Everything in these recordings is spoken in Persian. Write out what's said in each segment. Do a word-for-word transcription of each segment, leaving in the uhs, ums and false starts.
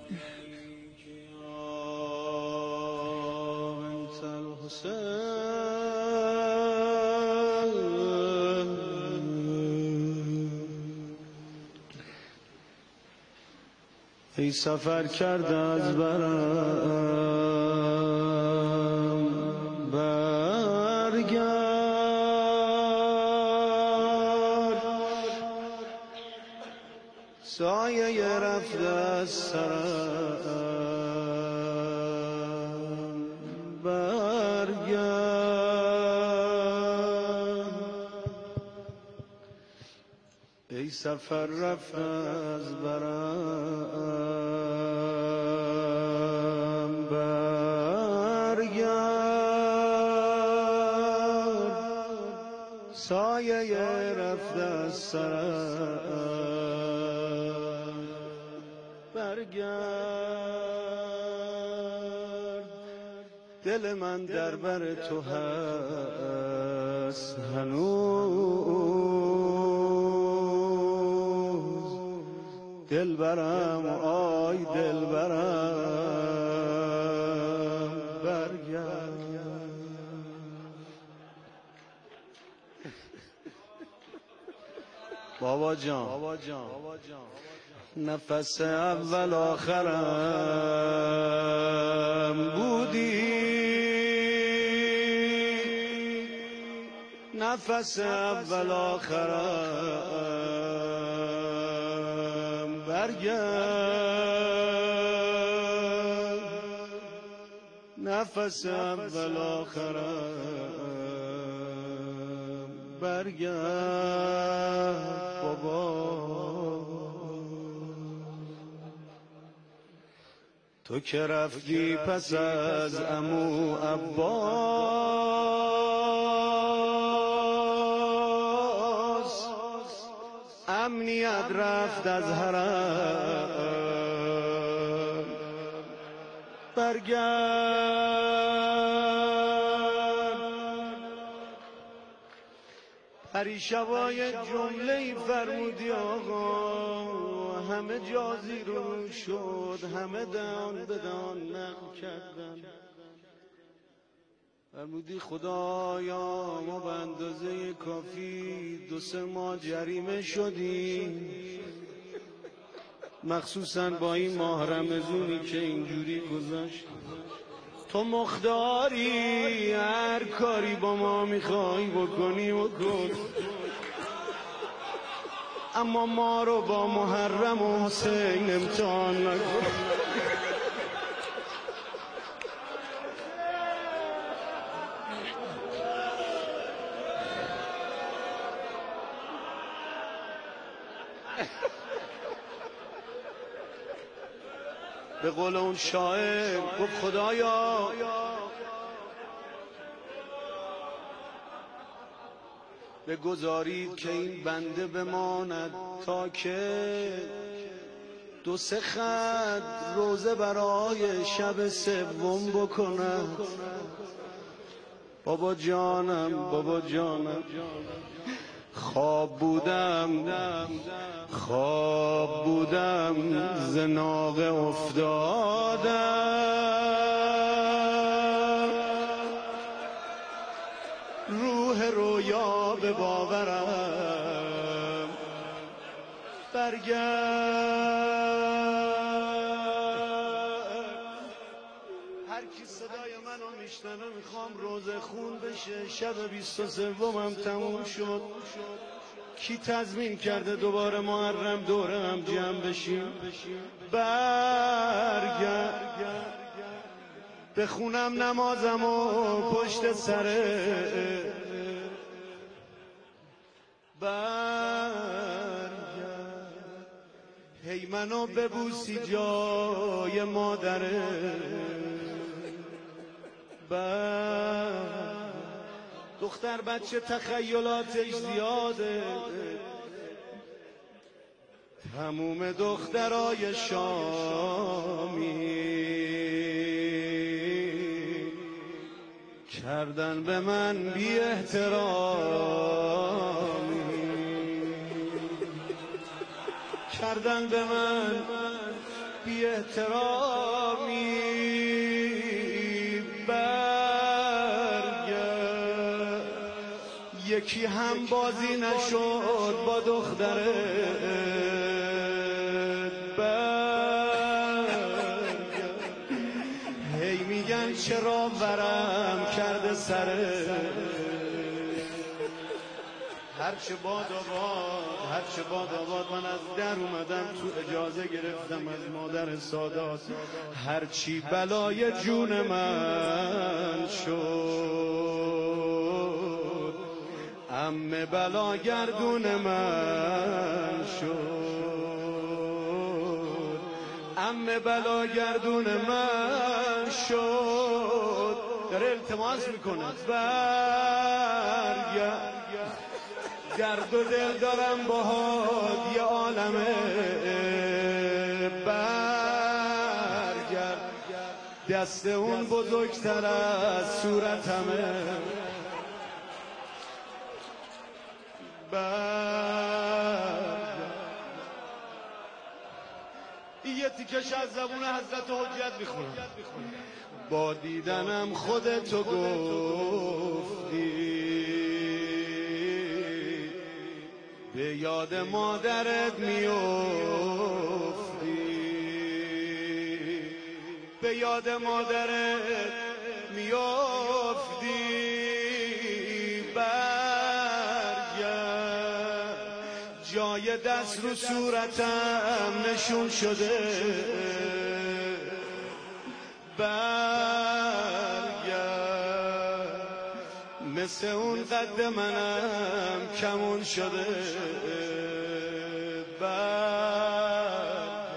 ای سفر کرده از برم برگرد، سایه رفته از سرم برگرد. ای سفر رفته از برم برگرد، سایه رفته از سرم برگرد. دل من در بر تو هست هنوز، دل برم آی دل برم برگرد. بابا جان نفس اول آخرم بودی، نفس اول آخرم برگرد، نفس اول آخرم برگرد. بابا تو که رفتی پس از عمو عباس، امنیت رفت از حرم برگرد. پریشبای جمله فرمودی آقا، همه جا زیرو شد، همه دان بدان نقل کردن. فرمودی خدایا ما به اندازه کافی دو سه ماه جریمه شدیم، مخصوصا با این ماه رمضونی که اینجوری گذشت. تو مختاری هر کاری با ما میخوای بکنی بکن، اما ما رو با محرم و حسین امتحان نکن. به قول اون شاعر گفت خدایا بگذارید که این بنده بماند تا که دو سه خط روزه برای شب سوم بکند. بابا جانم بابا جانم خواب بودم خواب بودم ز ناقه افتادم، روح رویا به باورم برگرد. هر کی صدای منو میشنوه میخوام روزه خون بشه، شب بیست و سومم تموم شد. کی تضمین کرده دوباره محرم دوره هم جمع بشیم؟ برگرد بخونم نمازم و پشت سره برگرد. هی منو ببوسی جای مادره برگرد. دختر بچه تخیلاتش زیاده، تموم دخترای شامی کردن به من بی احترامی، کردن به من بی احترامی. احترامی برگرد. یکی هم بازی نشد با دخترت برگرد. هی میگن چرا ورم کرده سرت، هرچه باد آباد هرچه باد آباد. من از در اومدم تو اجازه گرفتم از مادر سادات، هرچی بلای جون من شد عمه بلا گردون من شد، عمه بلا گردون من شد. داره التماس میکنه برگرد، درد و دل دارم باهات یه عالمه برگرد. دست اون بزرگتر از صورتمه برگرد. یه تیکش از زبون حضرت حجت میخونم. با دیدنم خودتو گفتی، به یاد مادرت میافتی، به یاد مادرت میافتی برگرد. جای دست رو صورتم نشون شده برگرد. مثل اون قد منم کمون شده برگرد.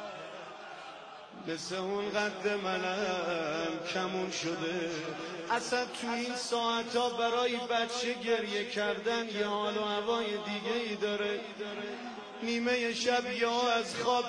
مثل اون قد منم کمون شده. اصلا تو این ساعت ها برای بچه گریه کردن یه حال و هوای دیگه ای داره. نیمه شب یا از خواب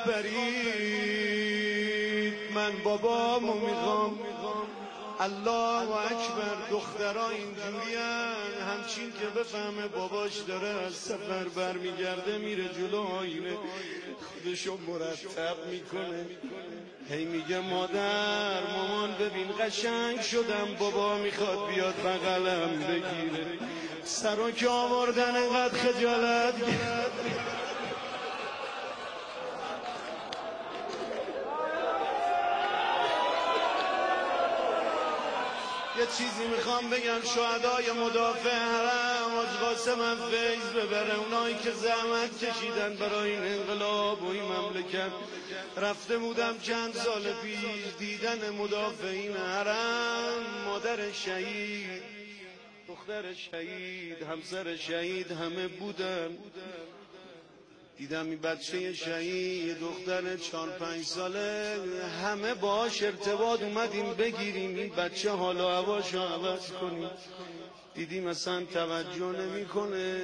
برید، من بابامو میخوام. الله اکبر. دخترها اینجورین، همچین که بفهمه باباش داره از سفر برمیگرده میره جلو آینه خودشو مرتب میکنه، هی میگه مادر مامان ببین قشنگ شدم، بابا میخواد بیاد بغلم بگیره. سرو که آوردن اینقدر خجالت یه چیزی میخوام بگم. شهدای مدافع حرم حاج قاسم فیض ببره، اونایی که زحمت کشیدن برای این انقلاب و این مملکت. رفته بودم چند سال پیش دیدن مدافعین حرم، مادر شهید، دختر شهید، همسر شهید همه بودن. دیدم این بچه شهید، دختر چهار پنج ساله، همه باش ارتباط اومدیم بگیریم این بچه حال و هواشو عوض کنیم. دیدیم اصلا توجه نمیکنه.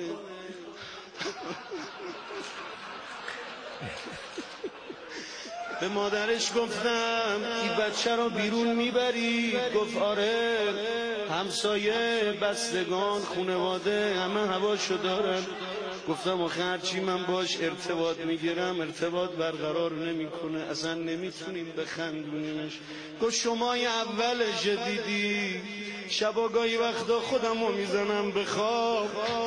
به مادرش گفتم این بچه رو بیرون میبری؟ گفت آره، همسایه، بستگان، خونواده همه هواشو دارن. گفتم آخه هرچی من باش ارتباط میگیرم ارتباط برقرار نمیکنه، اصلا نمیتونیم بخندونیمش. گفت شما اولش دیدی، شبا گاهی وقتا خودمو میزنم به خواب،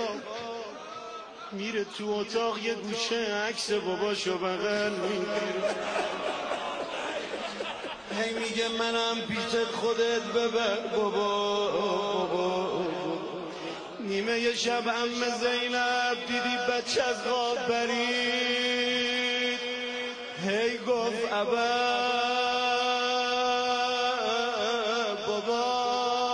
میره تو اتاق یه گوشه عکس باباشو بغل میگیره، هی میگه منم پیشت خودت ببر بابا. نیمه ی شب عمه زینب دیدی بچه از خواب برید، هی گفت ابا بابا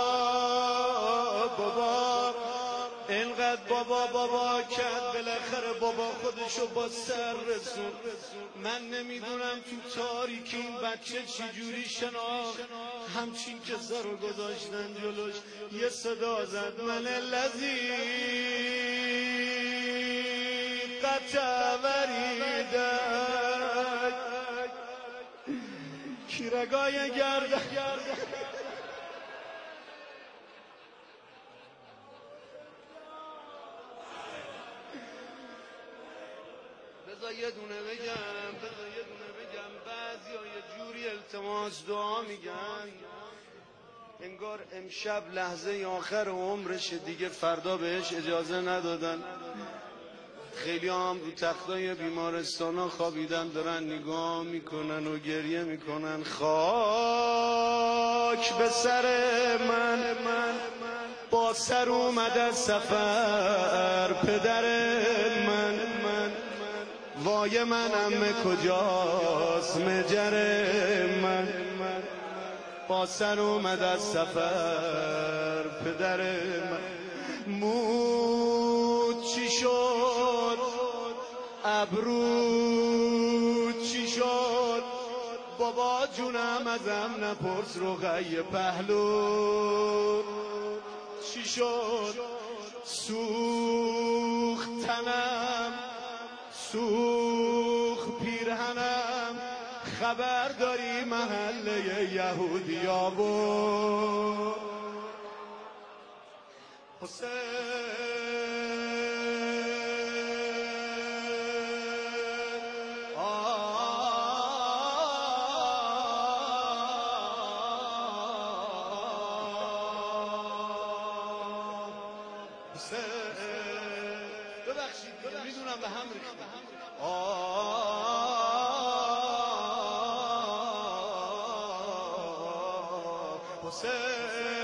بابا، اینقدر بابا بابا کرد بالاخره بابا خودشو با سر رسون. من نمیدونم تو تاریکی این بچه چجوری شناخت، همچین که سر رو گذاشتن جلوش یه صدا زد من لذی قطع وریدک کیرگای گرده. بذار یه دونه بگم، بذار یه دونه بگم. بعضی ها یه التماس دعا میگن، انگار امشب لحظه آخر عمرش دیگه، فردا بهش اجازه ندادن. خیلی هم رو تختای بیمارستان ها خوابیدن، دارن نگاه میکنن و گریه میکنن. خاک به سر من، من با سر اومد از سفر پدر من، من وای من عمه کجاست مجر من، من با سر اومد از سفر پدر من. مود چی شد ابرو چی شد، بابا جونم ازم نپرس رقیه پهلو چی شد. سوخت تنم سوخت پیرهنم، خبر داری محله یهودیا بود حسین. ببخشید میدونم به هم ریخته. حسین